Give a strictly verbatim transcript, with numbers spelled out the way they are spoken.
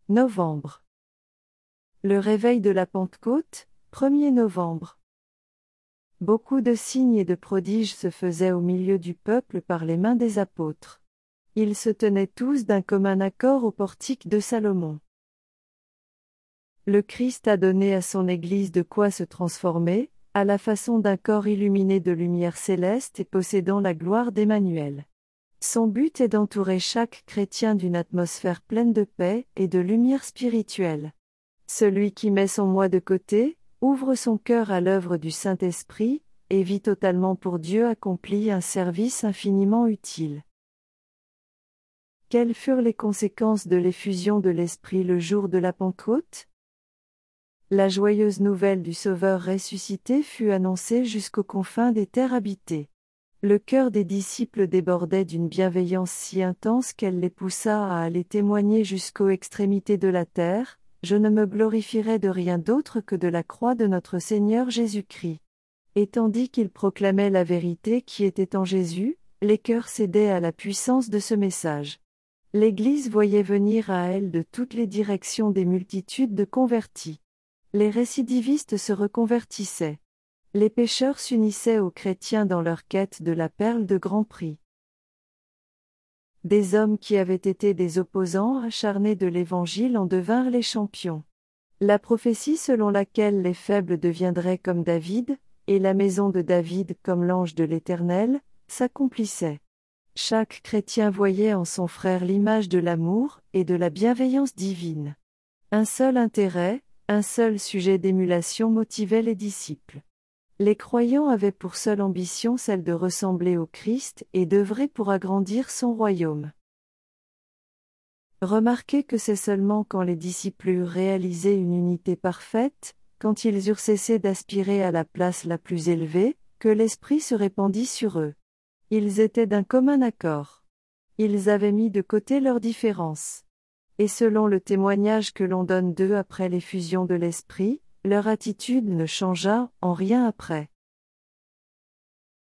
Novembre. Le réveil de la Pentecôte, premier novembre. Beaucoup de signes et de prodiges se faisaient au milieu du peuple par les mains des apôtres. Ils se tenaient tous d'un commun accord au portique de Salomon. Le Christ a donné à son Église de quoi se transformer, à la façon d'un corps illuminé de lumière céleste et possédant la gloire d'Emmanuel. Son but est d'entourer chaque chrétien d'une atmosphère pleine de paix et de lumière spirituelle. Celui qui met son moi de côté, ouvre son cœur à l'œuvre du Saint-Esprit, et vit totalement pour Dieu accomplit un service infiniment utile. Quelles furent les conséquences de l'effusion de l'Esprit le jour de la Pentecôte ? La joyeuse nouvelle du Sauveur ressuscité fut annoncée jusqu'aux confins des terres habitées. Le cœur des disciples débordait d'une bienveillance si intense qu'elle les poussa à aller témoigner jusqu'aux extrémités de la terre: « Je ne me glorifierai de rien d'autre que de la croix de notre Seigneur Jésus-Christ. » Et tandis qu'ils proclamaient la vérité qui était en Jésus, les cœurs cédaient à la puissance de ce message. L'Église voyait venir à elle de toutes les directions des multitudes de convertis. Les récidivistes se reconvertissaient. Les pécheurs s'unissaient aux chrétiens dans leur quête de la perle de grand prix. Des hommes qui avaient été des opposants acharnés de l'Évangile en devinrent les champions. La prophétie selon laquelle les faibles deviendraient comme David, et la maison de David comme l'ange de l'Éternel, s'accomplissait. Chaque chrétien voyait en son frère l'image de l'amour et de la bienveillance divine. Un seul intérêt, un seul sujet d'émulation motivait les disciples. Les croyants avaient pour seule ambition celle de ressembler au Christ et d'œuvrer pour agrandir son royaume. Remarquez que c'est seulement quand les disciples eurent réalisé une unité parfaite, quand ils eurent cessé d'aspirer à la place la plus élevée, que l'Esprit se répandit sur eux. Ils étaient d'un commun accord. Ils avaient mis de côté leurs différences. Et selon le témoignage que l'on donne d'eux après l'effusion de l'Esprit, leur attitude ne changea en rien après.